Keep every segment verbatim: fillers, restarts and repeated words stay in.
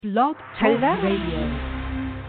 Blog Talk Hello. Radio.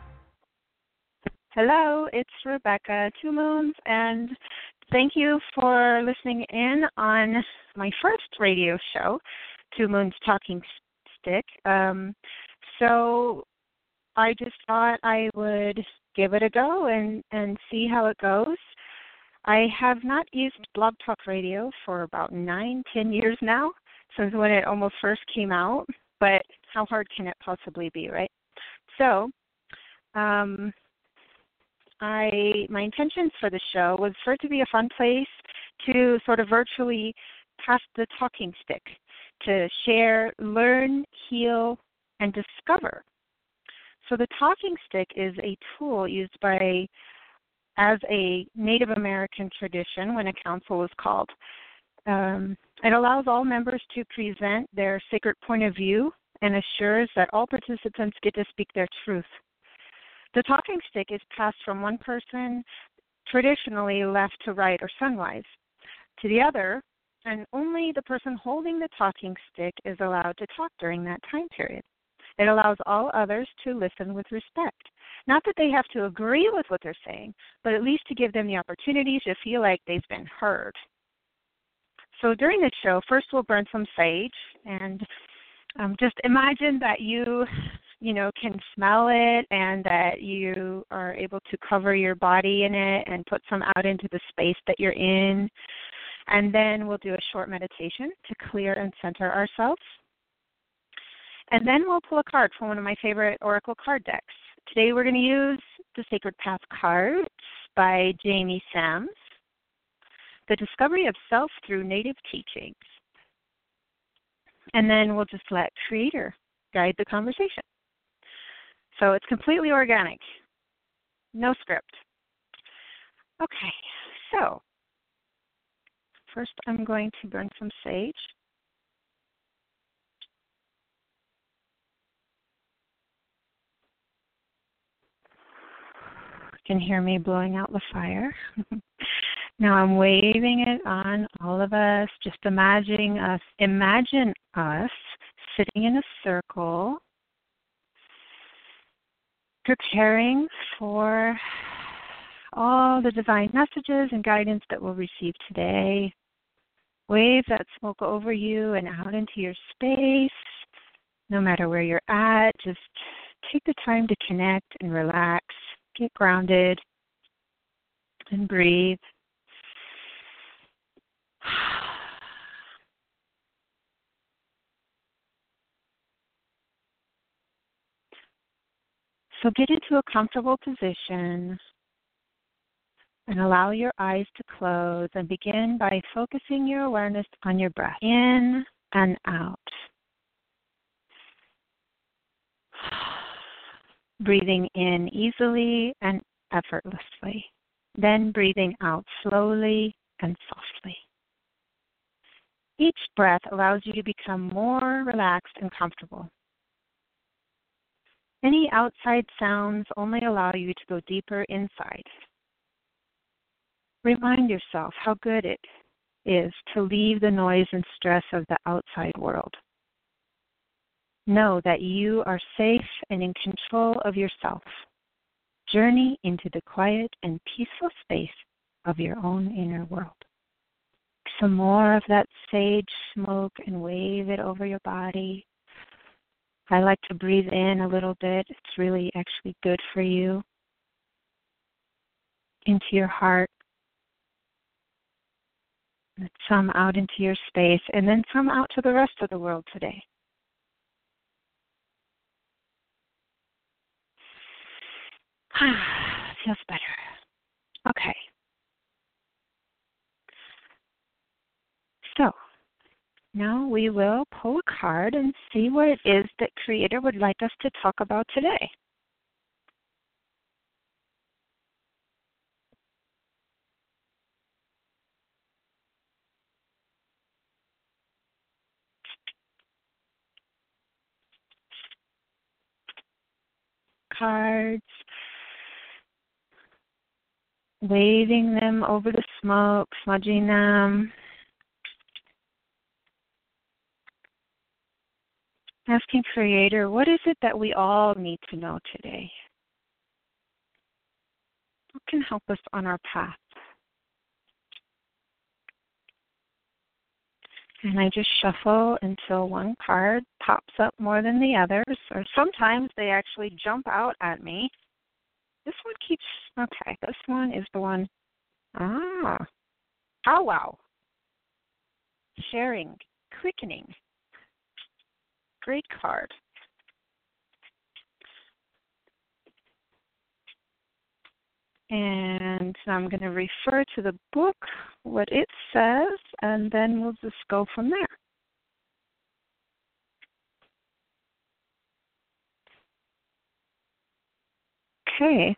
Hello, it's Rebecca Two Moons, and thank you for listening in on my first radio show, Two Moons Talking Stick. Um, so I just thought I would give it a go and, and see how it goes. I have not used Blog Talk Radio for about nine, ten years now, since when it almost first came out, but how hard can it possibly be, right? So, um, I my intentions for the show was for it to be a fun place to sort of virtually pass the talking stick, to share, learn, heal, and discover. So the talking stick is a tool used by, as a Native American tradition when a council is called. Um, it allows all members to present their sacred point of view and assures that all participants get to speak their truth. The talking stick is passed from one person, traditionally left to right or sunwise, to the other, and only the person holding the talking stick is allowed to talk during that time period. It allows all others to listen with respect. Not that they have to agree with what they're saying, but at least to give them the opportunity to feel like they've been heard. So during the show, first we'll burn some sage, and um, just imagine that you, you know, can smell it and that you are able to cover your body in it and put some out into the space that you're in. And then we'll do a short meditation to clear and center ourselves. And then we'll pull a card from one of my favorite Oracle card decks. Today we're going to use the Sacred Path cards by Jamie Sams, The Discovery of Self Through Native Teachings. And then we'll just let Creator guide the conversation. So it's completely organic, no script. Okay, so first I'm going to burn some sage. You can hear me blowing out the fire. Now I'm waving it on all of us. Just imagine us, imagine us sitting in a circle, preparing for all the divine messages and guidance that we'll receive today. Wave that smoke over you and out into your space. No matter where you're at, just take the time to connect and relax, get grounded, and breathe. So get into a comfortable position and allow your eyes to close and begin by focusing your awareness on your breath, in and out. Breathing in easily and effortlessly, then breathing out slowly and softly. Each breath allows you to become more relaxed and comfortable. Any outside sounds only allow you to go deeper inside. Remind yourself how good it is to leave the noise and stress of the outside world. Know that you are safe and in control of yourself. Journey into the quiet and peaceful space of your own inner world. Some more of that sage smoke and wave it over your body. I like to breathe in a little bit. It's really actually good for you. Into your heart. And some out into your space, and then some out to the rest of the world today. Feels better. Okay. So, now we will pull a card and see what it is that Creator would like us to talk about today. Cards, waving them over the smoke, smudging them. Asking Creator, what is it that we all need to know today? What can help us on our path? And I just shuffle until one card pops up more than the others, or sometimes they actually jump out at me. This one keeps, okay, this one is the one, ah, powwow, sharing, quickening. Great card. And I'm going to refer to the book, what it says, and then we'll just go from there. Okay.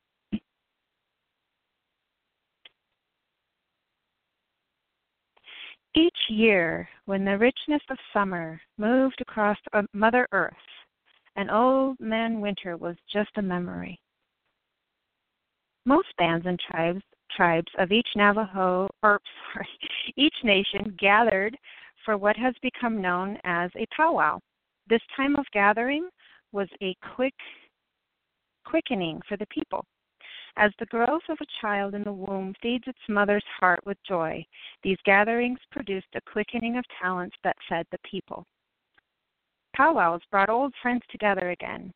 Each year, when the richness of summer moved across Mother Earth, and old man winter was just a memory. Most bands and tribes tribes of each Navajo, or sorry, each nation gathered for what has become known as a powwow. This time of gathering was a quick quickening for the people. As the growth of a child in the womb feeds its mother's heart with joy, these gatherings produced a quickening of talents that fed the people. Powwows brought old friends together again.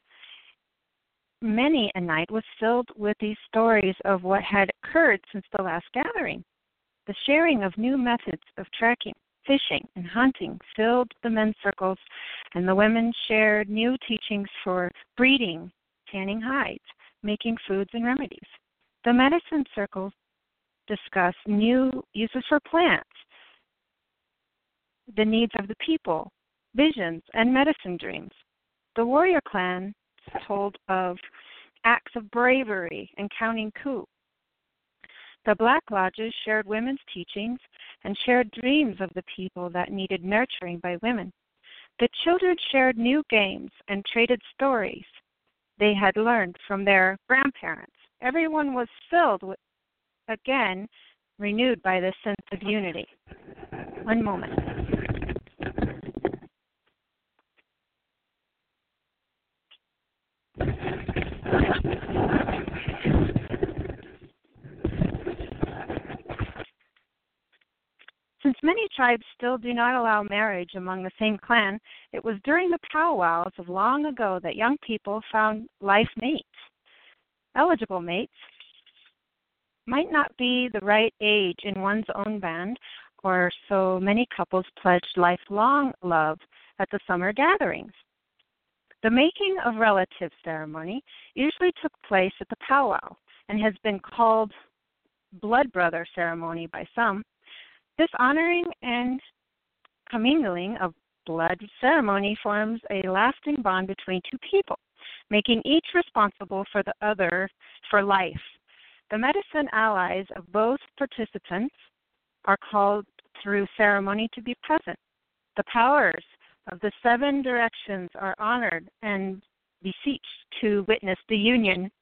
Many a night was filled with these stories of what had occurred since the last gathering. The sharing of new methods of tracking, fishing, and hunting filled the men's circles, and the women shared new teachings for breeding, tanning hides, making foods and remedies. The medicine circles discussed new uses for plants, the needs of the people, visions, and medicine dreams. The warrior clan told of acts of bravery and counting coup. The Black Lodges shared women's teachings and shared dreams of the people that needed nurturing by women. The children shared new games and traded stories they had learned from their grandparents. Everyone was filled with, again, renewed by this sense of unity. One moment. Since many tribes still do not allow marriage among the same clan, it was during the powwows of long ago that young people found life mates. Eligible mates might not be the right age in one's own band, or so many couples pledged lifelong love at the summer gatherings. The making of relative ceremony usually took place at the powwow and has been called blood brother ceremony by some. This honoring and commingling of blood ceremony forms a lasting bond between two people, making each responsible for the other for life. The medicine allies of both participants are called through ceremony to be present. The powers of the seven directions are honored and beseeched to witness the union.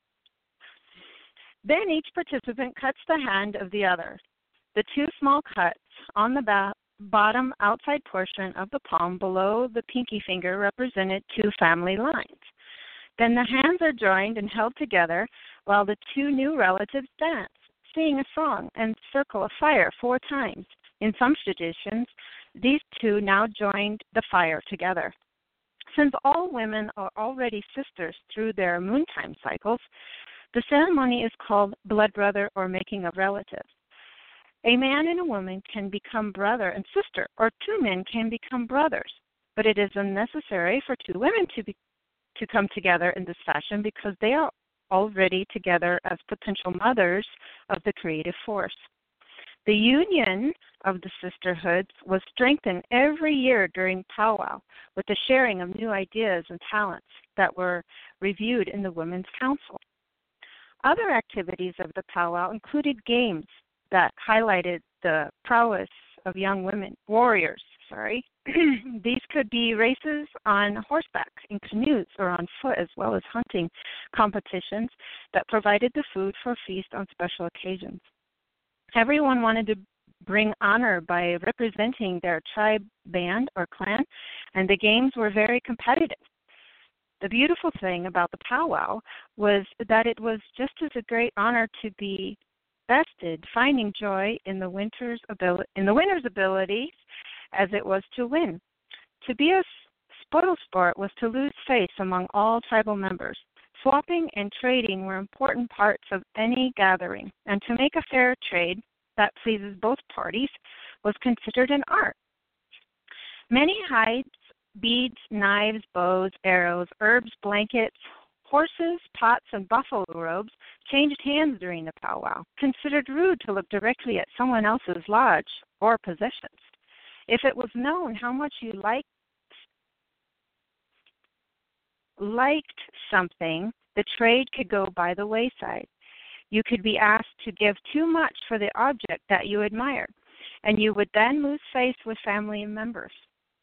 Then each participant cuts the hand of the other. The two small cuts on the ba- bottom outside portion of the palm below the pinky finger represented two family lines. Then the hands are joined and held together while the two new relatives dance, sing a song, and circle a fire four times. In some traditions, these two now joined the fire together. Since all women are already sisters through their moontime cycles, the ceremony is called blood brother or making of relatives. A man and a woman can become brother and sister, or two men can become brothers, but it is unnecessary for two women to be, to come together in this fashion because they are already together as potential mothers of the creative force. The union of the sisterhoods was strengthened every year during powwow with the sharing of new ideas and talents that were reviewed in the Women's Council. Other activities of the powwow included games that highlighted the prowess of young women, warriors, sorry. These could be races on horseback, in canoes, or on foot, as well as hunting competitions that provided the food for a feast on special occasions. Everyone wanted to bring honor by representing their tribe, band, or clan and the games were very competitive. The beautiful thing about the powwow was that it was just as a great honor to be bested, finding joy in the winner's ability, in the winner's abilities as it was to win. To be a spoil sport was to lose face among all tribal members. Swapping and trading were important parts of any gathering, and to make a fair trade that pleases both parties was considered an art. Many hides, beads, knives, bows, arrows, herbs, blankets, horses, pots, and buffalo robes changed hands during the powwow, considered rude to look directly at someone else's lodge or possessions. If it was known how much you liked, liked something, the trade could go by the wayside. You could be asked to give too much for the object that you admired, and you would then lose face with family members.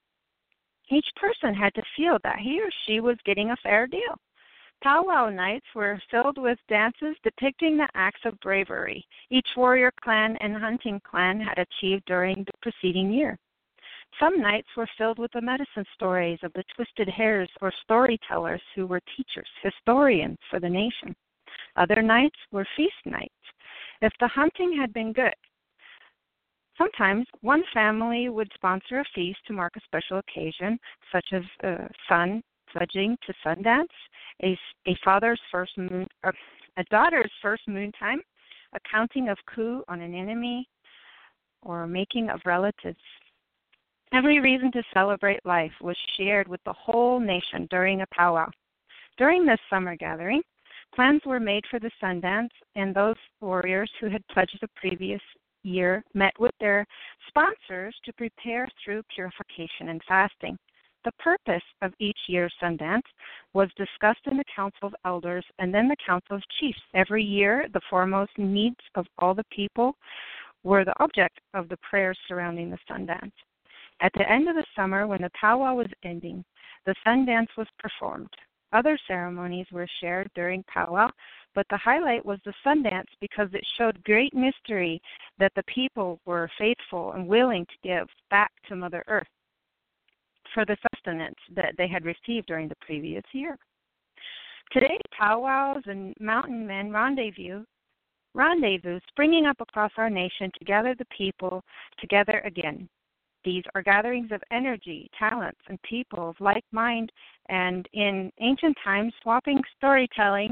Each person had to feel that he or she was getting a fair deal. Powwow nights were filled with dances depicting the acts of bravery each warrior clan and hunting clan had achieved during the preceding year. Some nights were filled with the medicine stories of the twisted hares or storytellers who were teachers, historians for the nation. Other nights were feast nights. If the hunting had been good, sometimes one family would sponsor a feast to mark a special occasion, such as uh, sun pledging to Sundance, a, a father's first moon, uh, a daughter's first moon time, a counting of coup on an enemy, or making of relatives. Every reason to celebrate life was shared with the whole nation during a powwow. During this summer gathering, plans were made for the Sundance, and those warriors who had pledged the previous year met with their sponsors to prepare through purification and fasting. The purpose of each year's Sundance was discussed in the Council of Elders and then the Council of Chiefs. Every year, the foremost needs of all the people were the object of the prayers surrounding the Sundance. At the end of the summer, when the powwow was ending, the Sundance was performed. Other ceremonies were shared during powwow, but the highlight was the Sundance because it showed great mystery that the people were faithful and willing to give back to Mother Earth for the sustenance that they had received during the previous year. Today, powwows and mountain men rendezvous, rendezvous springing up across our nation to gather the people together again. These are gatherings of energy, talents, and people of like mind, and in ancient times, swapping storytelling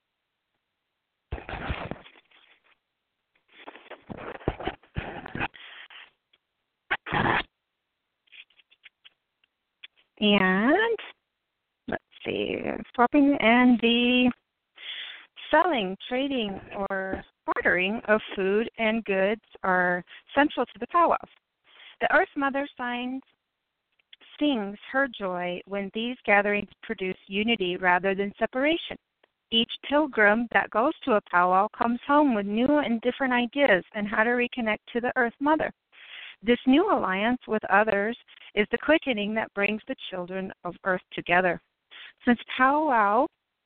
and let's see, swapping and the selling, trading, or bartering of food and goods are central to the powwows. The Earth Mother signs, sings her joy when these gatherings produce unity rather than separation. Each pilgrim that goes to a powwow comes home with new and different ideas on how to reconnect to the Earth Mother. This new alliance with others is the quickening that brings the children of Earth together. Since powwow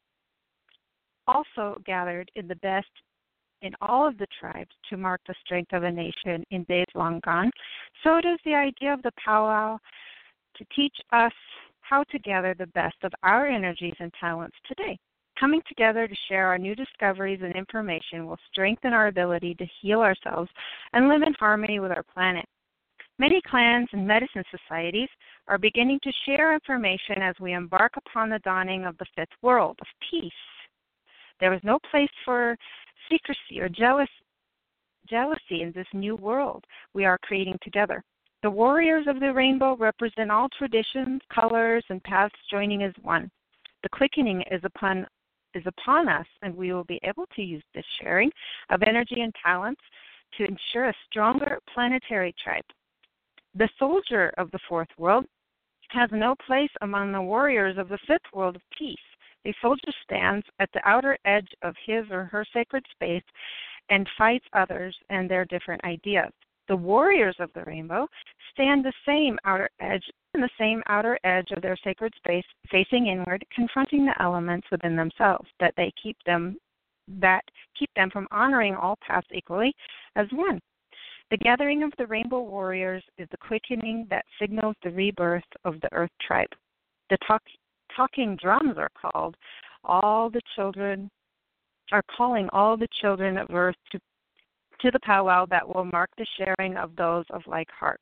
also gathered in the best in all of the tribes to mark the strength of a nation in days long gone, so does the idea of the powwow to teach us how to gather the best of our energies and talents today. Coming together to share our new discoveries and information will strengthen our ability to heal ourselves and live in harmony with our planet. Many clans and medicine societies are beginning to share information as we embark upon the dawning of the fifth world of peace. There is no place for secrecy or jealous, jealousy in this new world we are creating together. The warriors of the rainbow represent all traditions, colors, and paths joining as one. The quickening is upon is upon us, and we will be able to use this sharing of energy and talents to ensure a stronger planetary tribe. The soldier of the fourth world has no place among the warriors of the fifth world of peace. A soldier stands at the outer edge of his or her sacred space and fights others and their different ideas. The warriors of the rainbow stand the same outer edge and the same outer edge of their sacred space, facing inward, confronting the elements within themselves that they keep them that keep them from honoring all paths equally as one. The gathering of the Rainbow Warriors is the quickening that signals the rebirth of the Earth Tribe. The talk, talking drums are called. All the children are calling all the children of Earth to, to the powwow that will mark the sharing of those of like hearts.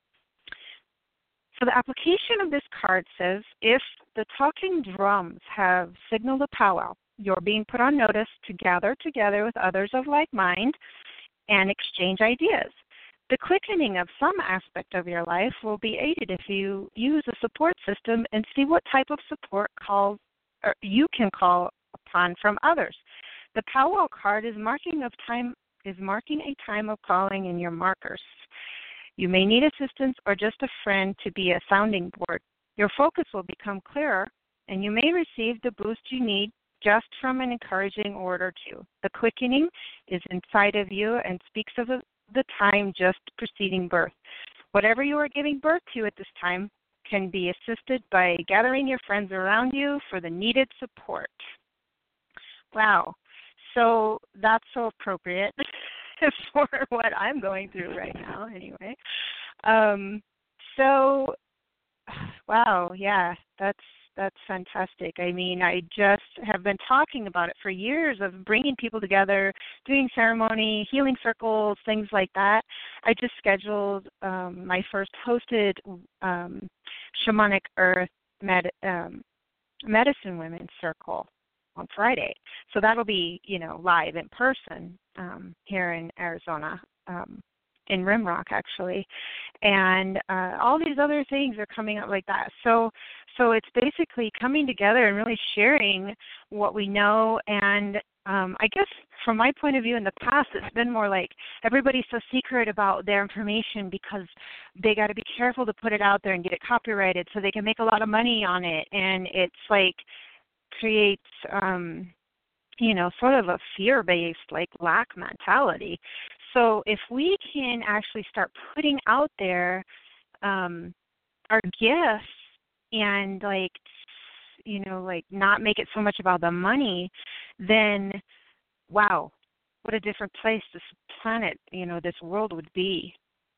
So the application of this card says, if the talking drums have signaled a powwow, you're being put on notice to gather together with others of like mind and exchange ideas. The quickening of some aspect of your life will be aided if you use a support system and see what type of support calls or you can call upon from others. The powwow card is marking of time is marking a time of calling in your markers. You may need assistance or just a friend to be a sounding board. Your focus will become clearer, and you may receive the boost you need just from an encouraging word or two. The quickening is inside of you and speaks of the time just preceding birth. Whatever you are giving birth to at this time can be assisted by gathering your friends around you for the needed support. Wow. So that's so appropriate for what I'm going through right now anyway. Um, so, wow, yeah, that's That's fantastic. I mean, I just have been talking about it for years of bringing people together, doing ceremony, healing circles, things like that. I just scheduled um, my first hosted um, Shamanic Earth med- um, Medicine Women's Circle on Friday. So that'll be, you know, live in person um, here in Arizona. Um, in Rimrock, actually, and uh, all these other things are coming up like that. So, so it's basically coming together and really sharing what we know. And um, I guess from my point of view, in the past, it's been more like everybody's so secret about their information because they got to be careful to put it out there and get it copyrighted so they can make a lot of money on it. And it's like creates, um, you know, sort of a fear-based, like lack mentality. So if we can actually start putting out there um, our gifts and, like, you know, like not make it so much about the money, then, wow, what a different place this planet, you know, this world would be.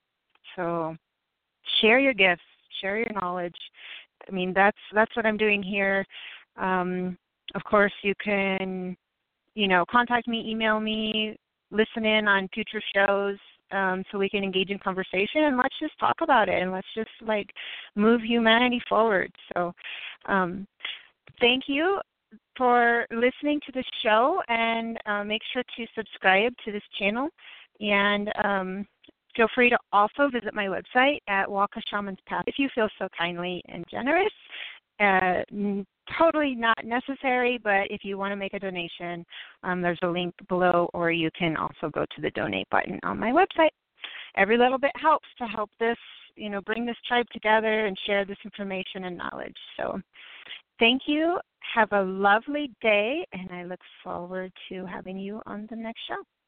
So share your gifts, share your knowledge. I mean, that's that's what I'm doing here. Um, of course, you can, you know, contact me, email me, listen in on future shows um, so we can engage in conversation, and let's just talk about it, and let's just, like, move humanity forward. So um, thank you for listening to the show, and uh, make sure to subscribe to this channel. And um, feel free to also visit my website at Walk a Shaman's Path if you feel so kindly and generous. Uh, totally not necessary, but if you want to make a donation, um, there's a link below, or you can also go to the donate button on my website. Every little bit helps to help this, you know, bring this tribe together and share this information and knowledge. So thank you. Have a lovely day, and I look forward to having you on the next show.